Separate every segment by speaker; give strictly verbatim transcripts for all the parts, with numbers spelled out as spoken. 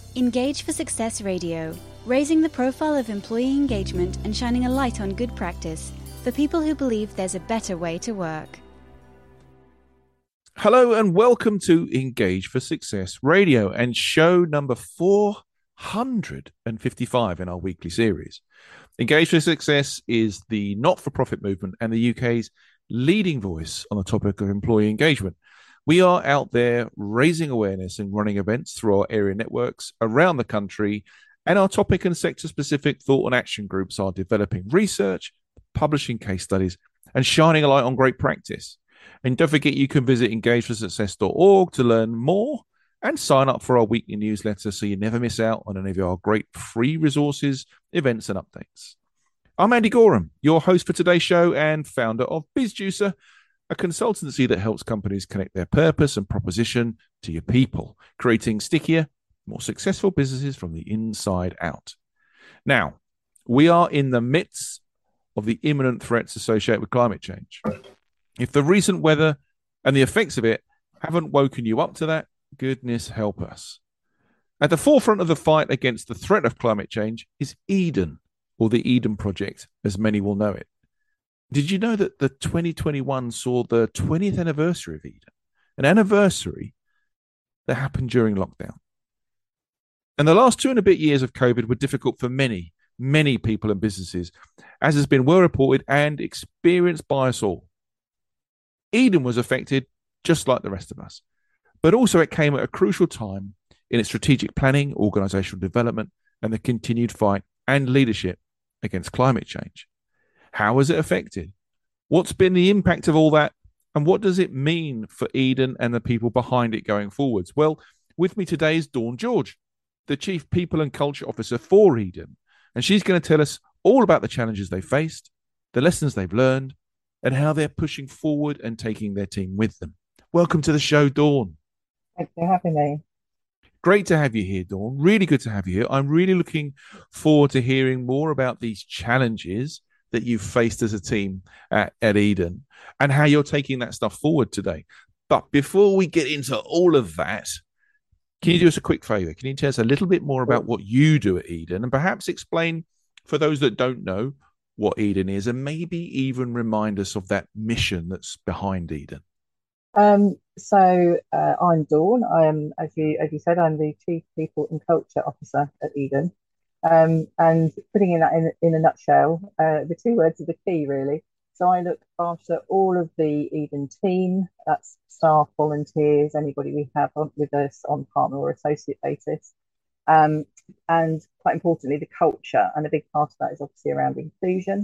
Speaker 1: Engage for Success Radio, raising the profile of employee engagement and shining a light on good practice for people who believe there's a better way to work.
Speaker 2: Hello and welcome to Engage for Success Radio and show number four hundred fifty-five in our weekly series. Engage for Success is the not-for-profit movement and the U K's leading voice on the topic of employee engagement. We are out there raising awareness and running events through our area networks around the country, and our topic and sector-specific thought and action groups are developing research, publishing case studies, and shining a light on great practice. And don't forget, you can visit engage for success dot org to learn more and sign up for our weekly newsletter so you never miss out on any of our great free resources, events, and updates. I'm Andy Gorham, your host for today's show and founder of BizJuicer, a consultancy that helps companies connect their purpose and proposition to your people, creating stickier, more successful businesses from the inside out. Now, we are in the midst of the imminent threats associated with climate change. If the recent weather and the effects of it haven't woken you up to that, goodness help us. At the forefront of the fight against the threat of climate change is Eden, or the Eden Project, as many will know it. Did you know that the twenty twenty-one saw the twentieth anniversary of Eden, an anniversary that happened during lockdown? And the last two and a bit years of COVID were difficult for many, many people and businesses, as has been well reported and experienced by us all. Eden was affected just like the rest of us, but also it came at a crucial time in its strategic planning, organizational development, and the continued fight and leadership against climate change. How was it affected? What's been the impact of all that? And what does it mean for Eden and the people behind it going forwards? Well, with me today is Dawn George, the Chief People and Culture Officer for Eden. And she's going to tell us all about the challenges they faced, the lessons they've learned, and how they're pushing forward and taking their team with them. Welcome to the show, Dawn.
Speaker 3: Thanks for having me.
Speaker 2: Great to have you here, Dawn. Really good to have you here. I'm really looking forward to hearing more about these challenges that you've faced as a team at, at Eden and how you're taking that stuff forward today. But before we get into all of that, can you do us a quick favor? Can you tell us a little bit more about what you do at Eden and perhaps explain, for those that don't know, what Eden is and maybe even remind us of that mission that's behind Eden?
Speaker 3: Um, so uh, I'm Dawn. I am, as you as you said, I'm the Chief People and Culture Officer at Eden. Um, and putting in that in, in a nutshell, uh, the two words are the key, really. So I look after all of the Eden team. That's staff, volunteers, anybody we have on, with us on partner or associate basis. Um, and quite importantly, the culture. And a big part of that is obviously around inclusion.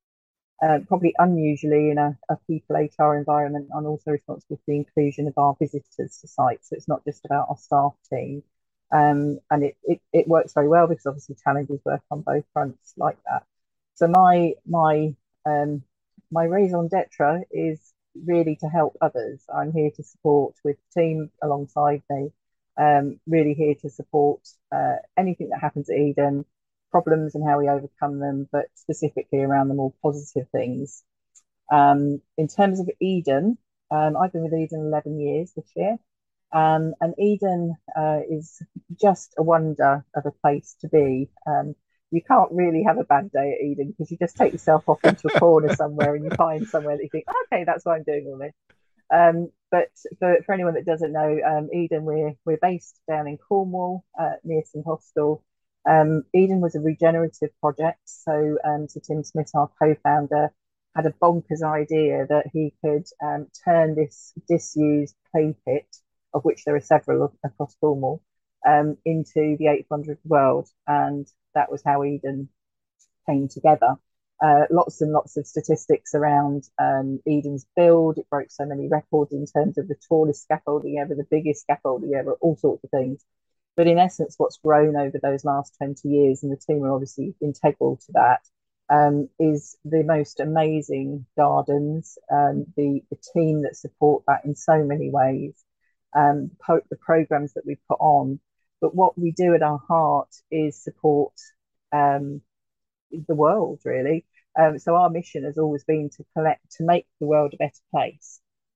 Speaker 3: Uh, probably unusually in a, a people H R environment, I'm also responsible for the inclusion of our visitors to site. So it's not just about our staff team. Um, and it, it it works very well because obviously challenges work on both fronts like that. So my my um, my raison d'etre is really to help others. I'm here to support with the team alongside me. Um, really here to support uh, anything that happens at Eden, problems and how we overcome them, but specifically around the more positive things. Um, in terms of Eden, um, I've been with Eden eleven years this year. Um, and Eden uh, is just a wonder of a place to be. Um, you can't really have a bad day at Eden because you just take yourself off into a corner somewhere and you find somewhere that you think, okay, that's why I'm doing all this. Um, but for, for anyone that doesn't know, um, Eden, we're we're based down in Cornwall, uh, near St Hostel. Um, Eden was a regenerative project. So, um, so Tim Smith, our co-founder, had a bonkers idea that he could um, turn this disused clay pit, of which there are several across Cornwall, um, into the eighth wonder of the world. And that was how Eden came together. Uh, lots and lots of statistics around um, Eden's build. It broke so many records in terms of the tallest scaffolding ever, the biggest scaffolding ever, all sorts of things. But in essence, what's grown over those last twenty years, and the team are obviously integral to that, um, is the most amazing gardens, um, the, the team that support that in so many ways, um, po- the programs that we put on. But what we do at our heart is support um, the world, really. Um, so our mission has always been to collect, to make the world a better place.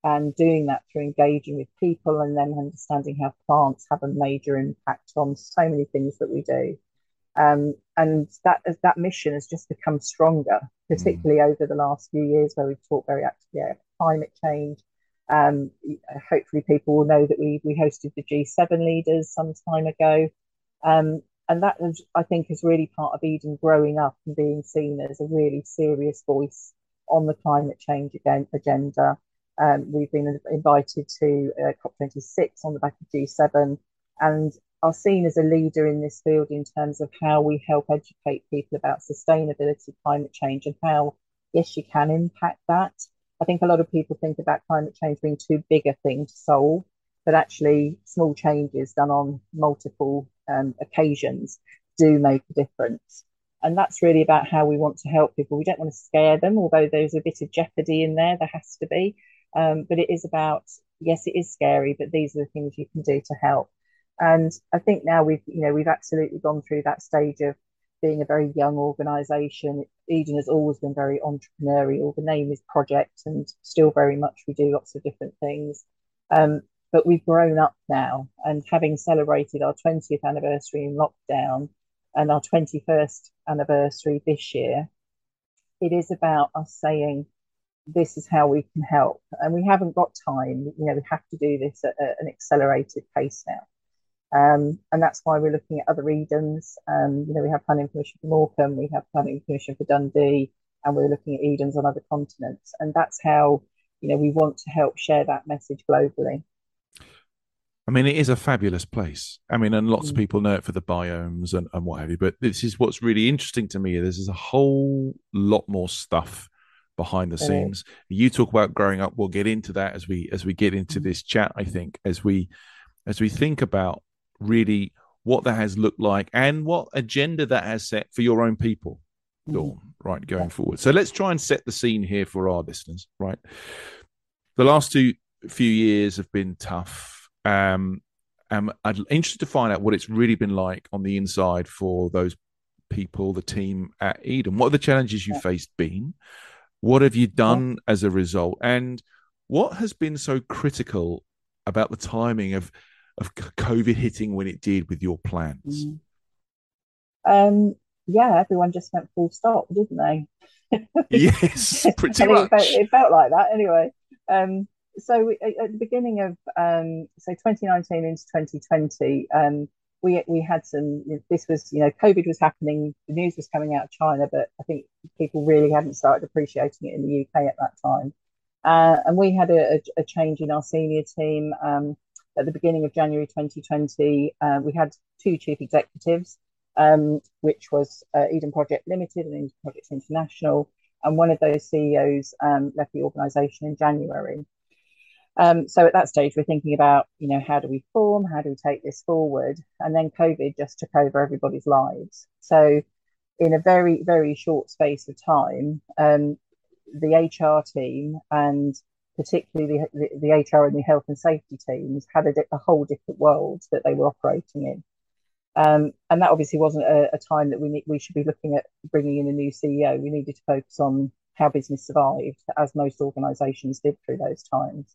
Speaker 3: and doing that through engaging with people and then understanding how plants have a major impact on so many things that we do. Um, and that that mission has just become stronger, particularly mm. over the last few years, where we've talked very actively about climate change. Um, hopefully, people will know that we we hosted the G seven leaders some time ago, um, and that was, I think, is really part of Eden growing up and being seen as a really serious voice on the climate change agenda. Um, we've been invited to uh, COP twenty-six on the back of G seven, and are seen as a leader in this field in terms of how we help educate people about sustainability, climate change, and how, yes, you can impact that. I think a lot of people think about climate change being too big a thing to solve, but actually small changes done on multiple um, occasions do make a difference. And that's really about how we want to help people. We don't want to scare them, although there's a bit of jeopardy in there, there has to be. Um, but it is about, yes, it is scary, but these are the things you can do to help. And I think now we've, you know, we've absolutely gone through that stage of being a very young organisation. Eden has always been very entrepreneurial. The name is Project, and still very much we do lots of different things. Um, but we've grown up now, and having celebrated our twentieth anniversary in lockdown and our twenty-first anniversary this year, it is about us saying, this is how we can help. And we haven't got time. You know, we have to do this at a, an accelerated pace now. Um, and that's why we're looking at other Edens. Um, you know, we have planning permission for Morecambe, we have planning permission for Dundee, and we're looking at Edens on other continents. And that's how, you know, we want to help share that message globally.
Speaker 2: I mean, it is a fabulous place. I mean, and lots mm. of people know it for the biomes and, and what have you. But this is what's really interesting to me. There's a whole lot more stuff behind the mm. scenes. You talk about growing up. We'll get into that as we as we get into mm. this chat. I think as we as we think about really what that has looked like and what agenda that has set for your own people, Dawn, mm. right, going yeah. forward. So let's try and set the scene here for our listeners, right? The last two few years have been tough. Um, um, I'm interested to find out what it's really been like on the inside for those people, the team at Eden. What are the challenges you yeah. faced been? What have you done yeah. as a result? And what has been so critical about the timing of of COVID hitting when it did with your plans?
Speaker 3: Mm. Um, yeah, everyone just went full stop, didn't they?
Speaker 2: Yes, pretty much.
Speaker 3: It felt, it felt like that anyway. Um, so we, at the beginning of, um, so twenty nineteen into twenty twenty, um, we we had some, this was, you know, COVID was happening, the news was coming out of China, but I think people really hadn't started appreciating it in the U K at that time. Uh, and we had a, a, a change in our senior team. Um, At the beginning of January twenty twenty, uh, we had two chief executives, um, which was uh, Eden Project Limited and Eden Project International. And one of those C E Os um, left the organisation in January. Um, so at that stage, we're thinking about, you know, how do we form? How do we take this forward? And then COVID just took over everybody's lives. So in a very, very short space of time, um, the H R team and particularly the, the, the H R and the health and safety teams had a, a whole different world that they were operating in. Um, and that obviously wasn't a, a time that we need, we should be looking at bringing in a new C E O. We needed to focus on how business survived, as most organisations did through those times.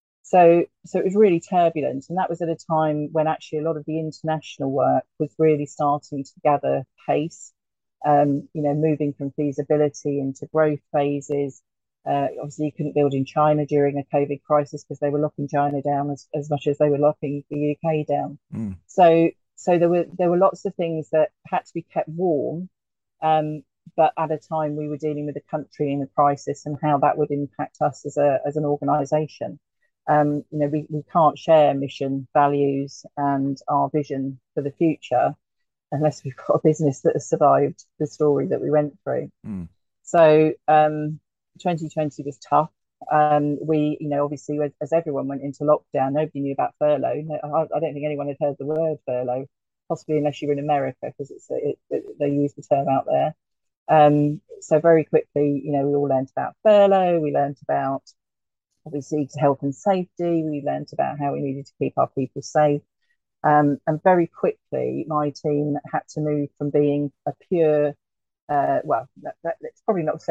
Speaker 3: So, so it was really turbulent. And that was at a time when actually a lot of the international work was really starting to gather pace, um, you know, moving from feasibility into growth phases. Uh, obviously, you couldn't build in China during a COVID crisis because they were locking China down as, as much as they were locking the U K down. Mm. So, so there were there were lots of things that had to be kept warm, um, but at a time we were dealing with a country in a crisis and how that would impact us as a as an organisation. Um, you know, we, we can't share mission, values, and our vision for the future unless we've got a business that has survived the story that we went through. Mm. So. Um, twenty twenty was tough. Um, we, you know, obviously, as, as everyone went into lockdown, nobody knew about furlough. No, I, I don't think anyone had heard the word furlough, possibly unless you were in America, because it's it, it, they use the term out there. Um, so very quickly, you know, we all learned about furlough. We learned about obviously health and safety. We learned about how we needed to keep our people safe. Um, and very quickly, my team had to move from being a pure, uh, well, that, that, let's probably not say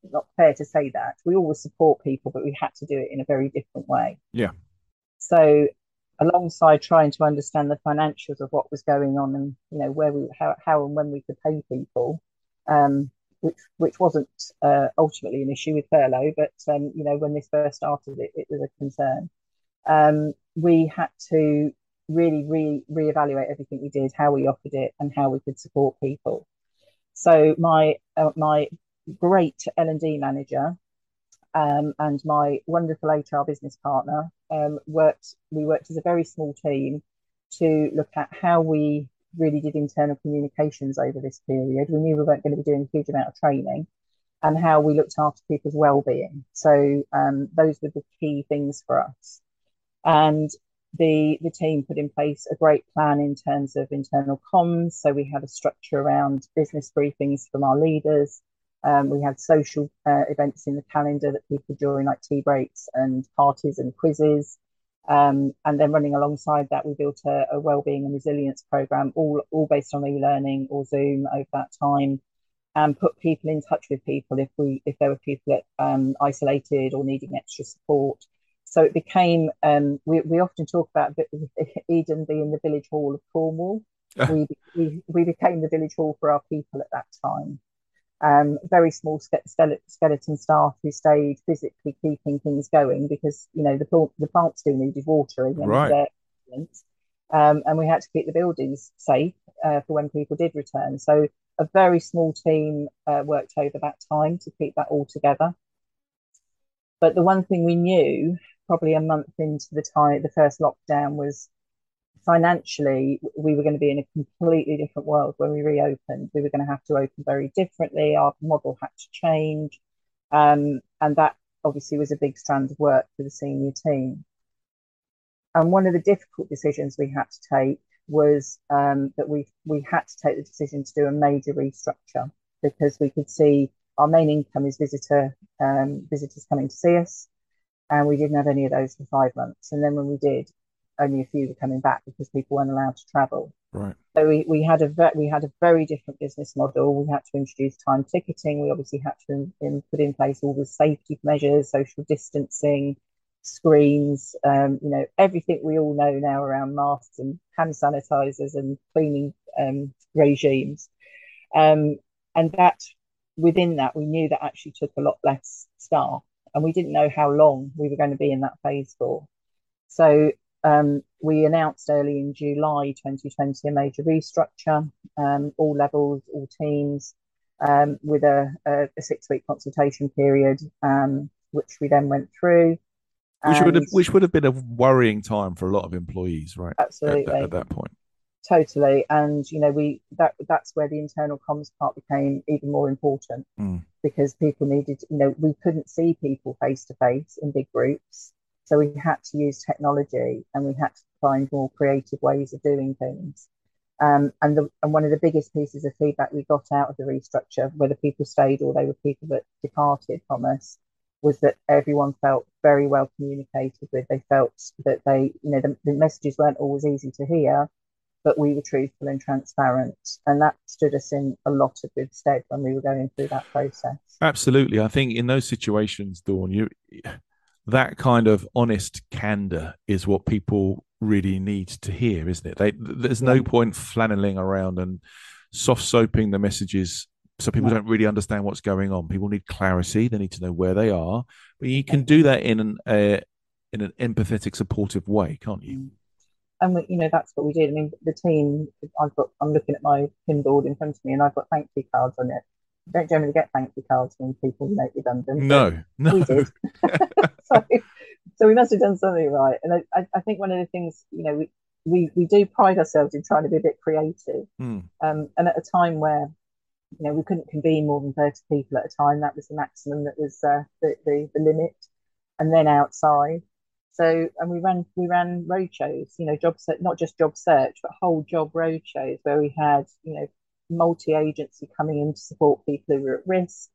Speaker 3: not fair to say that. We always support people, but we had to do it in a very different way.
Speaker 2: Yeah.
Speaker 3: So alongside trying to understand the financials of what was going on and, you know, where we, how, how and when we could pay people, um, which which wasn't uh, ultimately an issue with furlough, but, um, you know, when this first started, it, it was a concern. Um, we had to really re reevaluate everything we did, how we offered it, and how we could support people. So my uh, my great L and D manager um, and my wonderful H R business partner um, worked. We worked as a very small team to look at how we really did internal communications over this period. We knew we weren't going to be doing a huge amount of training, and how we looked after people's well-being. So um, those were the key things for us. And the the team put in place a great plan in terms of internal comms. So we had a structure around business briefings from our leaders. Um, we had social uh, events in the calendar that people join, like tea breaks and parties and quizzes. Um, and then running alongside that, we built a, a wellbeing and resilience program, all all based on e-learning or Zoom over that time, and put people in touch with people if we if there were people that um, isolated or needing extra support. So it became, um, we, we often talk about Eden being the village hall of Cornwall. we, we we became the village hall for our people at that time. Um, very small skeleton staff who stayed physically keeping things going because, you know, the plant, the plant still needed watering. And
Speaker 2: right.
Speaker 3: Um, and we had to keep the buildings safe uh, for when people did return. So a very small team uh, worked over that time to keep that all together. But the one thing we knew probably a month into the time, the first lockdown, was financially, we were going to be in a completely different world when we reopened. We were going to have to open very differently. Our model had to change. Um, and that obviously was a big strand of work for the senior team. And one of the difficult decisions we had to take was um, that we we had to take the decision to do a major restructure, because we could see our main income is visitor um, visitors coming to see us, and we didn't have any of those for five months. And then when we did, only a few were coming back because people weren't allowed to travel.
Speaker 2: Right.
Speaker 3: So we, we had a ve- we had a very different business model. We had to introduce time ticketing. We obviously had to in, in put in place all the safety measures, social distancing, screens, um, you know, everything we all know now around masks and hand sanitizers and cleaning um, regimes. Um, and that within that, we knew that actually took a lot less staff, and we didn't know how long we were going to be in that phase for. So um, we announced early in July twenty twenty a major restructure, um, all levels, all teams, um, with a, a, a six-week consultation period, um, which we then went through.
Speaker 2: Which would have which would have been a worrying time for a lot of employees, right?
Speaker 3: Absolutely.
Speaker 2: At, at that point.
Speaker 3: Totally. And, you know, we that that's where the internal comms part became even more important,
Speaker 2: mm.
Speaker 3: because people needed, you know, we couldn't see people face to face in big groups. So we had to use technology, and we had to find more creative ways of doing things. Um, and, the, and one of the biggest pieces of feedback we got out of the restructure, whether people stayed or they were people that departed from us, was that everyone felt very well communicated with. They felt that they, you know, the, the messages weren't always easy to hear, but we were truthful and transparent. And that stood us in a lot of good stead when we were going through that process.
Speaker 2: Absolutely. I think in those situations, Dawn, you that kind of honest candor is what people really need to hear, isn't it? They, there's no yeah. point flanneling around and soft soaping the messages so people no. don't really understand what's going on. People need clarity. They need to know where they are. But you can do that in an uh, in an empathetic, supportive way, can't you?
Speaker 3: And we, you know, that's what we did. I mean, the team. I've got. I'm looking at my pin board in front of me, and I've got thank you cards on it. I don't generally get thank you cards when people make redundant.
Speaker 2: No, no,
Speaker 3: we did. so, so we must have done something right. And I, I think one of the things, you know, we we we do pride ourselves in trying to be a bit creative.
Speaker 2: Mm.
Speaker 3: Um, and at a time where, you know, we couldn't convene more than thirty people at a time. That was the maximum. That was uh, the, the the limit. And then outside. So, and we ran we ran road shows. You know, job not just job search, but whole job road shows where we had, you know, multi-agency coming in to support people who were at risk.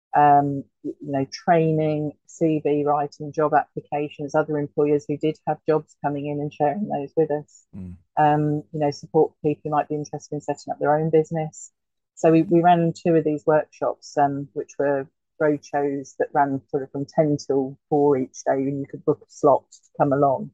Speaker 3: Um, you know, training, C V writing, job applications, other employers who did have jobs coming in and sharing those with us.
Speaker 2: Mm.
Speaker 3: Um, you know, support people who might be interested in setting up their own business. So we, we ran two of these workshops, um, which were road shows that ran sort of from ten till four each day, and you could book a slot to come along.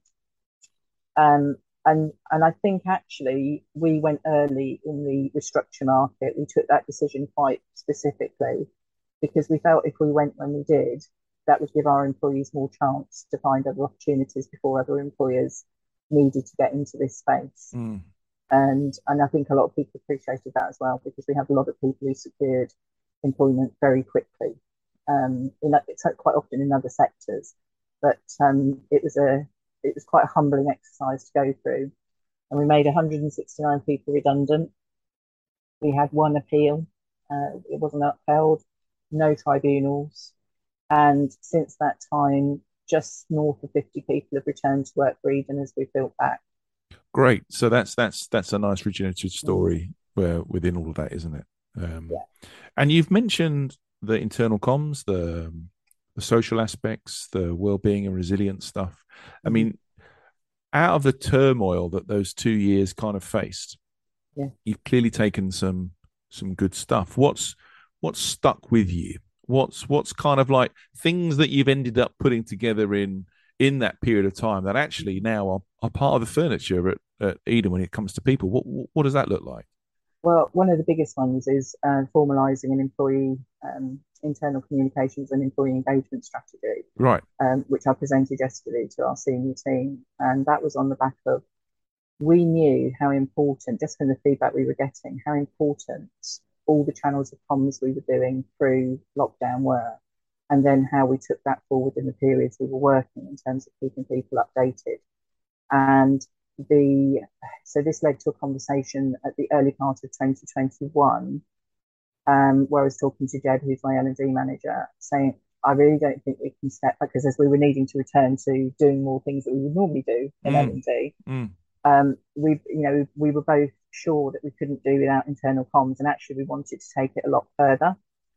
Speaker 3: Um, and and I think actually we went early in the restructure market. We took that decision quite specifically because we felt if we went when we did, that would give our employees more chance to find other opportunities before other employers needed to get into this space.
Speaker 2: Mm.
Speaker 3: And and I think a lot of people appreciated that as well, because we have a lot of people who secured employment very quickly. Um, in that, it's quite often in other sectors, but um, it was a it was quite a humbling exercise to go through. And we made one hundred sixty-nine people redundant. We had one appeal; uh, it wasn't upheld. No tribunals, and since that time, just north of fifty people have returned to work for Eden as we've built back.
Speaker 2: Great. So that's that's that's a nice regenerative story where within all of that, isn't it? Um,
Speaker 3: yeah.
Speaker 2: And you've mentioned the internal comms, the the social aspects, the well-being and resilience stuff. I mean, out of the turmoil that those two years kind of faced,
Speaker 3: yeah.
Speaker 2: you've clearly taken some some good stuff. What's what's stuck with you? What's what's kind of like things that you've ended up putting together in in that period of time that actually now are, are part of the furniture at, at Eden when it comes to people? What what does that look like?
Speaker 3: Well, one of the biggest ones is uh, formalising an employee um, internal communications and employee engagement strategy,
Speaker 2: right?
Speaker 3: Um, which I presented yesterday to our senior team, and that was on the back of we knew how important, just from the feedback we were getting, how important all the channels of comms we were doing through lockdown were, and then how we took that forward in the periods we were working in terms of keeping people updated. And the so this led to a conversation at the early part of twenty twenty-one, um, where I was talking to Jed, who's my L and D manager, saying, I really don't think we can step back, because as we were needing to return to doing more things that we would normally do in
Speaker 2: Mm.
Speaker 3: L and D,
Speaker 2: Mm.
Speaker 3: um, we, you know, we were both sure that we couldn't do without internal comms, and actually we wanted to take it a lot further.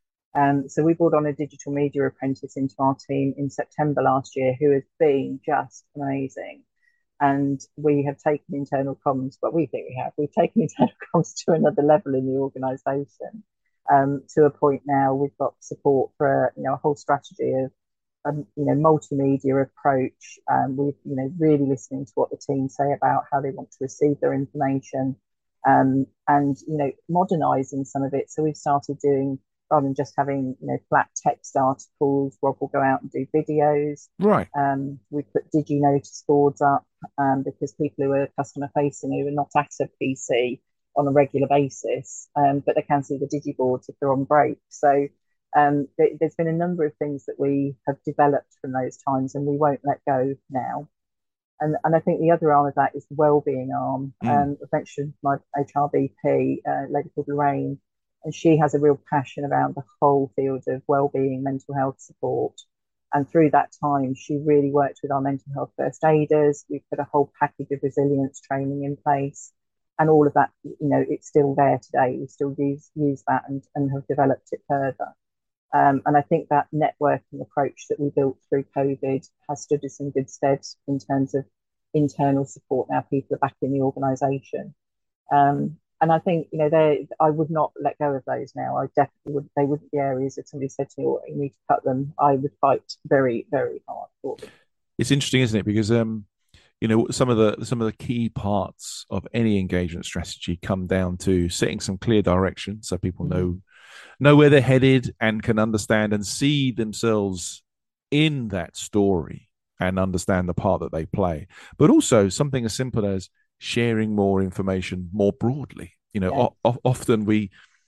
Speaker 3: Um, so we brought on a digital media apprentice into our team in September last year, who has been just amazing. And we have taken internal comms, but we think we have, we've taken internal comms to another level in the organisation. Um, to a point now, we've got support for you know a whole strategy of um, you know multimedia approach. Um, we've you know really listening to what the team say about how they want to receive their information, um, and you know modernising some of it. So we've started doing, rather than just having you know flat text articles, Rob will go out and do videos.
Speaker 2: Right.
Speaker 3: Um, we put digi notice boards up um, because people who are customer facing, who are not at a P C on a regular basis, um, but they can see the digi boards if they're on break. So um, th- there's been a number of things that we have developed from those times, and we won't let go now. And, and I think the other arm of that is the wellbeing arm.
Speaker 2: Mm.
Speaker 3: Um, I mentioned my H R B P, uh, lady called Lorraine, and she has a real passion around the whole field of wellbeing, mental health support. And through that time, she really worked with our mental health first aiders. We put a whole package of resilience training in place. And all of that, you know, it's still there today. We still use use that and, and have developed it further. Um, and I think that networking approach that we built through COVID has stood us in good stead in terms of internal support. Now people are back in the organisation. Um, and I think, you know, they I would not let go of those now. I definitely would. They wouldn't be areas if somebody said to me, oh, you need to cut them. I would fight very, very hard for them.
Speaker 2: It's interesting, isn't it? Because um, you know, some of the some of the key parts of any engagement strategy come down to setting some clear direction, so people
Speaker 3: Mm-hmm.
Speaker 2: know know where they're headed and can understand and see themselves in that story and understand the part that they play. But also something as simple as sharing more information more broadly. You know,
Speaker 3: Yeah.
Speaker 2: o- often we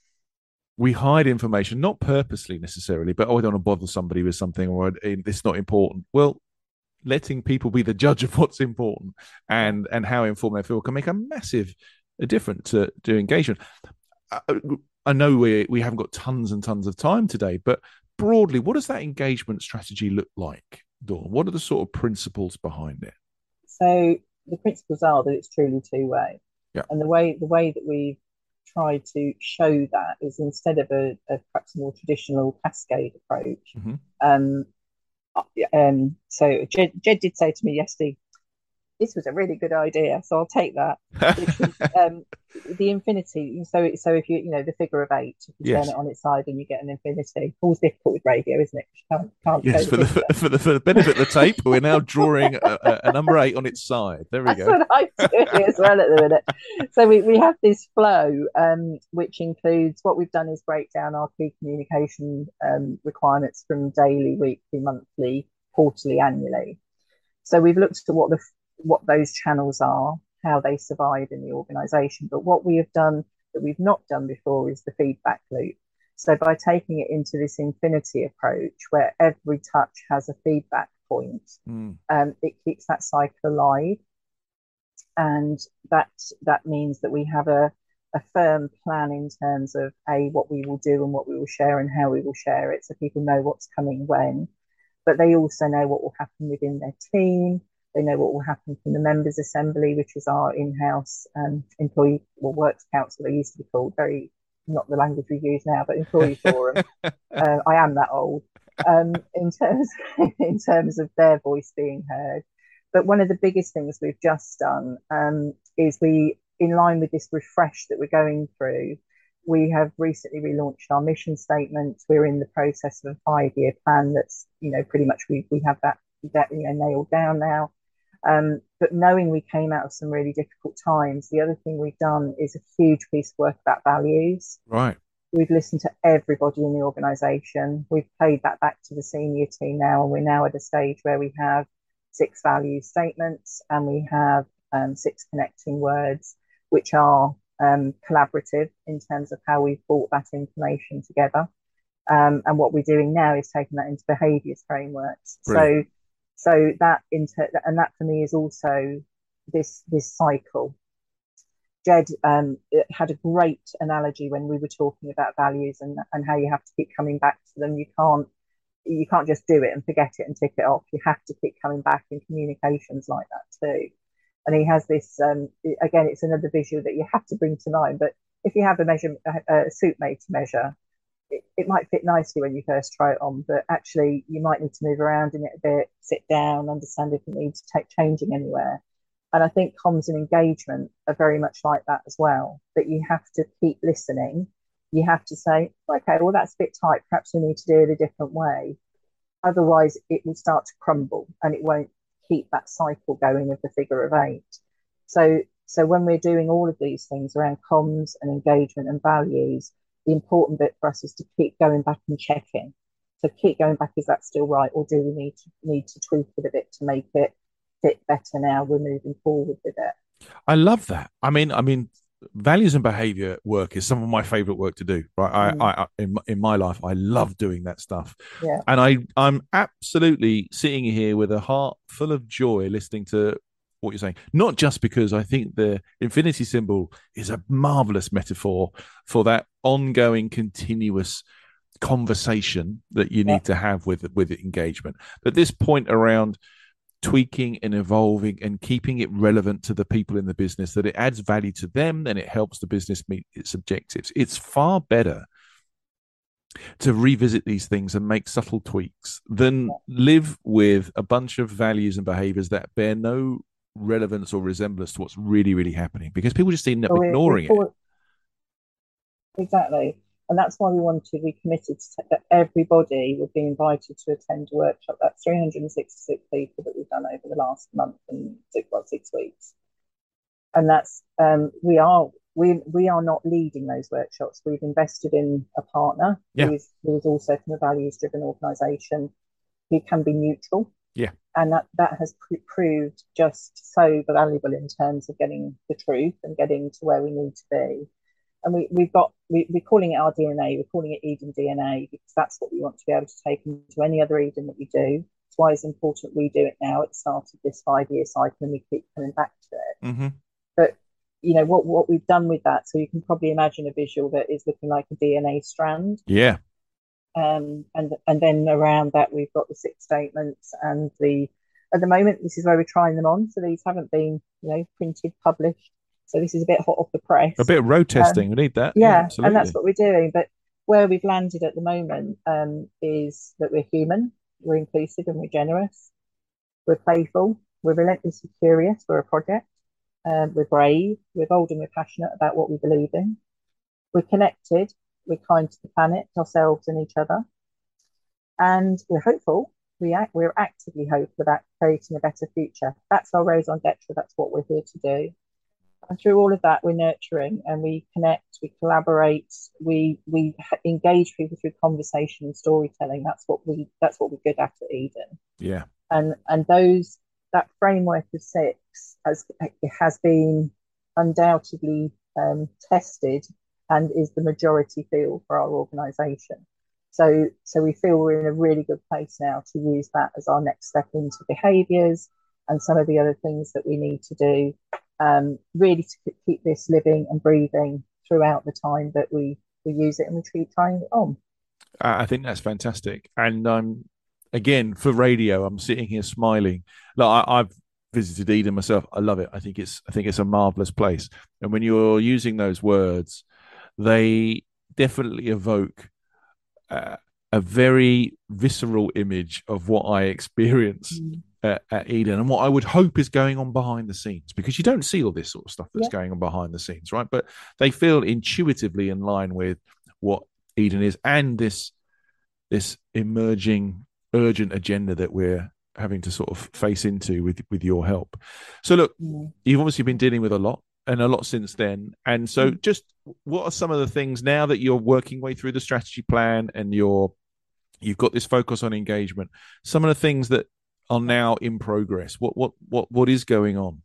Speaker 2: we hide information, not purposely necessarily, but oh, I don't want to bother somebody with something, or it's not important. Well, letting people be the judge of what's important and and how informed they feel can make a massive difference to, to engagement. I, I know we we haven't got tons and tons of time today, but broadly, what does that engagement strategy look like, Dawn? What are the sort of principles behind it?
Speaker 3: So the principles are that it's truly two-way.
Speaker 2: Yeah.
Speaker 3: And the way the way that we've tried to show that is, instead of a, a perhaps more traditional cascade approach.
Speaker 2: Mm-hmm.
Speaker 3: Um, um, so Jed, Jed did say to me yesterday, this was a really good idea, so I'll take that. Which was um, the infinity. So, so if you, you know, the figure of eight, if you turn
Speaker 2: Yes.
Speaker 3: it on its side and you get an infinity. Always difficult with radio, isn't it? You can't, can't show
Speaker 2: Yes,
Speaker 3: the
Speaker 2: for the
Speaker 3: picture.
Speaker 2: for the for the benefit of the tape, we're now drawing a, a, a number eight on its side. There we
Speaker 3: That's
Speaker 2: go.
Speaker 3: what I'm doing as well at the minute. So we, we have this flow, um, which includes what we've done is break down our key communication um, requirements from daily, weekly, monthly, quarterly, annually. So we've looked at what the what those channels are, how they survive in the organisation. But what we have done that we've not done before is the feedback loop. So by taking it into this infinity approach, where every touch has a feedback point,
Speaker 2: Mm.
Speaker 3: um, it keeps that cycle alive, and that that means that we have a a firm plan in terms of a what we will do and what we will share and how we will share it, so people know what's coming when. But they also know what will happen within their team. They know what will happen from the members' assembly, which is our in-house um, employee or works council. They used to be called, very not the language we use now, but employee forum. Uh, I am that old. Um, in terms in terms of their voice being heard. But one of the biggest things we've just done um, is we, in line with this refresh that we're going through, we have recently relaunched our mission statement. We're in the process of a five-year plan that's, you know, pretty much we we have that that you know nailed down now. Um, but knowing we came out of some really difficult times, the other thing we've done is a huge piece of work about values.
Speaker 2: Right.
Speaker 3: We've listened to everybody in the organisation. We've played that back to the senior team now, and we're now at a stage where we have six value statements and we have um, six connecting words, which are um, collaborative in terms of how we've brought that information together. Um, and what we're doing now is taking that into behaviours frameworks.
Speaker 2: Brilliant.
Speaker 3: So, so that into and that for me is also this this cycle. Jed um, had a great analogy when we were talking about values and and how you have to keep coming back to them. You can't you can't just do it and forget it and tick it off. You have to keep coming back in communications like that too. And he has this um, again. It's another visual that you have to bring to mind. But if you have a measure, a, a suit made to measure, it, it might fit nicely when you first try it on. But actually, you might need to move around in it a bit, sit down, understand if it needs to take changing anywhere. And I think comms and engagement are very much like that as well. That you have to keep listening. You have to say, okay, well that's a bit tight. Perhaps we need to do it a different way. Otherwise, it will start to crumble and it won't keep that cycle going of the figure of eight. So, so when we're doing all of these things around comms and engagement and values, the important bit for us is to keep going back and checking. So keep going back, is that still right? Or do we need to need to tweak it a bit to make it fit better now we're moving forward with it?
Speaker 2: I love that. I mean, I mean, values and behavior work is some of my favorite work to do. Right,
Speaker 3: Mm.
Speaker 2: I, I, in in my life, I love doing that stuff,
Speaker 3: Yeah.
Speaker 2: and I, I'm absolutely sitting here with a heart full of joy, listening to what you're saying. Not just because I think the infinity symbol is a marvelous metaphor for that ongoing, continuous conversation that you need
Speaker 3: Yeah.
Speaker 2: to have with with engagement, but this point around tweaking and evolving and keeping it relevant to the people in the business, that it adds value to them and it helps the business meet its objectives. It's far better to revisit these things and make subtle tweaks than live with a bunch of values and behaviors that bear no relevance or resemblance to what's really, really happening, because people just end up
Speaker 3: So we,
Speaker 2: ignoring
Speaker 3: we
Speaker 2: it.
Speaker 3: Exactly. And that's why we wanted, we committed to, that everybody would be invited to attend a workshop. That's three hundred sixty-six people that we've done over the last month and six, well, six weeks. And that's, um, we are, we, we are not leading those workshops. We've invested in a partner
Speaker 2: Yeah.
Speaker 3: who is, who is also from a values driven organisation who can be neutral.
Speaker 2: Yeah.
Speaker 3: And that, that has pr- proved just so valuable in terms of getting the truth and getting to where we need to be. And we, we've got, we, we're calling it our D N A, we're calling it Eden D N A, because that's what we want to be able to take into any other Eden that we do. That's why it's important we do it now at the start of this five-year cycle and we keep coming back to it.
Speaker 2: Mm-hmm.
Speaker 3: But, you know, what, what we've done with that, so you can probably imagine a visual that is looking like a D N A strand.
Speaker 2: Yeah.
Speaker 3: Um, and, and then around that, we've got the six statements and the, at the moment, this is where we're trying them on. So these haven't been, you know, printed, published. So this is a bit hot off the press.
Speaker 2: A bit of road testing.
Speaker 3: Um,
Speaker 2: we need that.
Speaker 3: Yeah,
Speaker 2: yeah,
Speaker 3: and that's what we're doing. But where we've landed at the moment um, is that we're human, we're inclusive and we're generous, we're playful, we're relentlessly curious. We're a project. Um, we're brave. We're bold and we're passionate about what we believe in. We're connected. We're kind to the planet, ourselves, and each other. And we're hopeful. We act, we're actively hopeful about creating a better future. That's our raison d'etre. That's what we're here to do. And through all of that, we're nurturing and we connect, we collaborate, we we engage people through conversation and storytelling. That's what we that's what we're good at at Eden.
Speaker 2: Yeah.
Speaker 3: And and those that framework of six has has been undoubtedly um, tested and is the majority field for our organisation. So so we feel we're in a really good place now to use that as our next step into behaviours and some of the other things that we need to do, um, really to keep this living and breathing throughout the time that we, we use it and we keep trying it on.
Speaker 2: I think that's fantastic. And um, again, for radio, I'm sitting here smiling. Like I, I've visited Eden myself. I love it. I think it's I think it's a marvelous place. And when you're using those words, they definitely evoke uh, a very visceral image of what I experience mm. at, at Eden and what I would hope is going on behind the scenes, because you don't see all this sort of stuff that's yeah. going on behind the scenes, right? But they feel intuitively in line with what Eden is and this this emerging urgent agenda that we're having to sort of face into with with your help. So look, mm. you've obviously been dealing with a lot and a lot since then. And so mm. just what are some of the things now that you're working way through the strategy plan and you're you've got this focus on engagement, some of the things that are now in progress? What what what what is going on?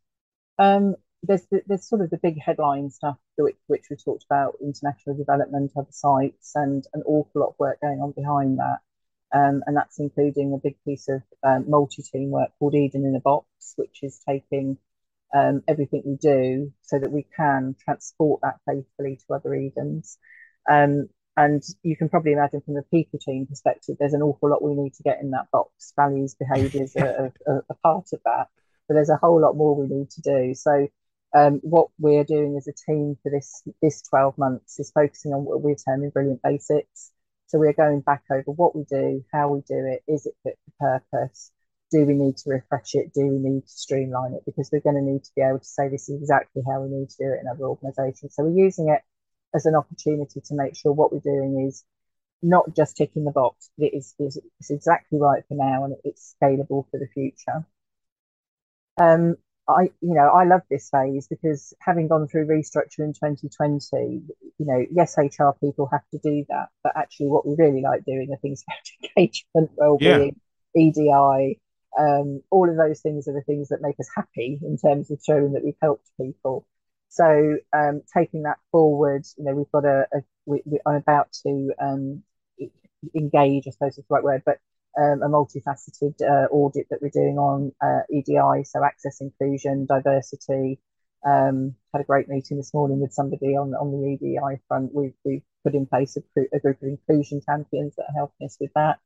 Speaker 3: Um there's there's sort of the big headline stuff which, which we talked about, international development, other sites, and an awful lot of work going on behind that. Um, and that's including a big piece of um, multi-team work called Eden in a Box, which is taking um, everything we do so that we can transport that faithfully to other Edens. Um, and you can probably imagine from the people team perspective, there's an awful lot we need to get in that box. Values, behaviours are, are, are part of that, but there's a whole lot more we need to do. So um, what we're doing as a team for this this twelve months is focusing on what we're terming brilliant basics. So we're going back over what we do, how we do it, is it fit for purpose? Do we need to refresh it? Do we need to streamline it? Because we're going to need to be able to say this is exactly how we need to do it in other organisations. So we're using it as an opportunity to make sure what we're doing is not just ticking the box, but it is, is, is exactly right for now and it's scalable for the future. Um, I, you know, I love this phase because having gone through restructure in twenty twenty, you know, yes, H R people have to do that, but actually what we really like doing are things about engagement, wellbeing, yeah. E D I, um, all of those things are the things that make us happy in terms of showing that we've helped people. So um, taking that forward, you know, we've got a, a we, we, I'm about to um, engage, I suppose is the right word, but Um, a multifaceted uh, audit that we're doing on uh, E D I, so access, inclusion, diversity. Um, had a great meeting this morning with somebody on, on the E D I front. We've, we've put in place a, a group of inclusion champions that are helping us with that.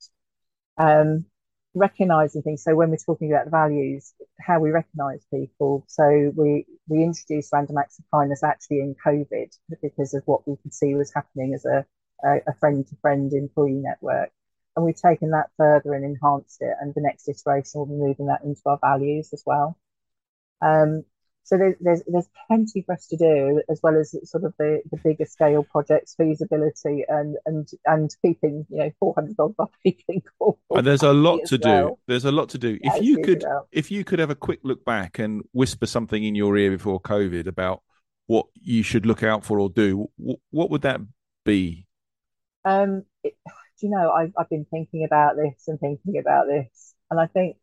Speaker 3: Um, recognising things, so when we're talking about the values, how we recognise people. So we, we introduced random acts of kindness actually in COVID because of what we could see was happening as a, a, a friend-to-friend employee network. And we've taken that further and enhanced it. And the next iteration will be moving that into our values as well. Um, so there's, there's there's plenty for us to do, as well as sort of the, the bigger scale projects, feasibility, and and and keeping you know four hundred odd people.
Speaker 2: And there's a lot to
Speaker 3: well.
Speaker 2: do. There's a lot to do.
Speaker 3: Yeah,
Speaker 2: if you could, if you could have a quick look back and whisper something in your ear before COVID about what you should look out for or do, what would that be?
Speaker 3: Um. It, Do you know, I've, I've been thinking about this and thinking about this. And I think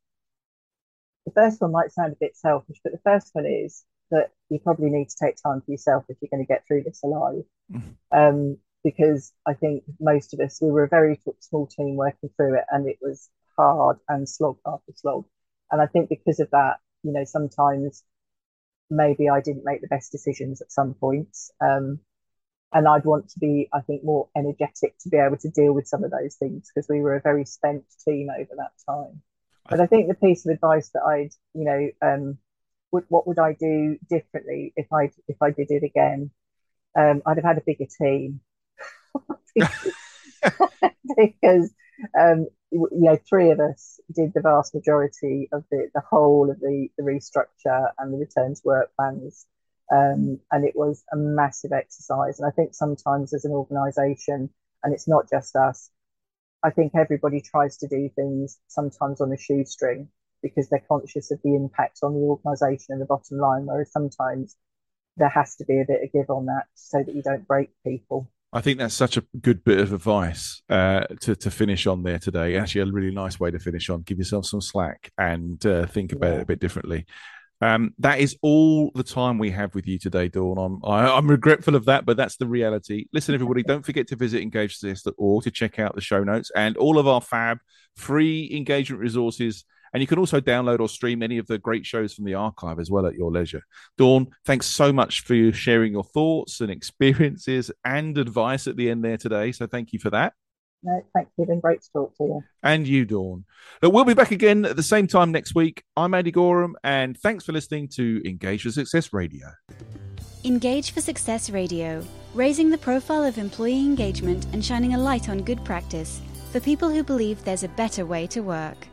Speaker 3: the first one might sound a bit selfish, but the first one is that you probably need to take time for yourself if you're going to get through this alive. Mm-hmm. Um, because I think most of us, we were a very small team working through it and it was hard and slog after slog. And I think because of that, you know, sometimes maybe I didn't make the best decisions at some points. Um, And I'd want to be, I think, more energetic to be able to deal with some of those things because we were a very spent team over that time. But I think the piece of advice that I'd, you know, um, would, what would I do differently if I if I did it again? Um, I'd have had a bigger team because um, you know, three of us did the vast majority of the, the whole of the, the restructure and the return to work plans. Um, and it was a massive exercise. And I think sometimes as an organisation, and it's not just us, I think everybody tries to do things sometimes on a shoestring because they're conscious of the impact on the organisation and the bottom line, whereas sometimes there has to be a bit of give on that so that you don't break people.
Speaker 2: I think that's such a good bit of advice uh, to to finish on there today. Actually, a really nice way to finish on. Give yourself some slack and uh, think about yeah. it a bit differently. Um, that is all the time we have with you today, Dawn. I'm I, I'm regretful of that, but that's the reality. Listen, everybody, don't forget to visit engage success dot org to check out the show notes and all of our fab free engagement resources. And you can also download or stream any of the great shows from the archive as well at your leisure. Dawn, thanks so much for you sharing your thoughts and experiences and advice at the end there today. So thank you for that.
Speaker 3: No, thank you. It's been great to talk to you.
Speaker 2: And you, Dawn. But we'll be back again at the same time next week. I'm Andy Gorham, and thanks for listening to Engage for Success Radio.
Speaker 1: Engage for Success Radio, raising the profile of employee engagement and shining a light on good practice for people who believe there's a better way to work.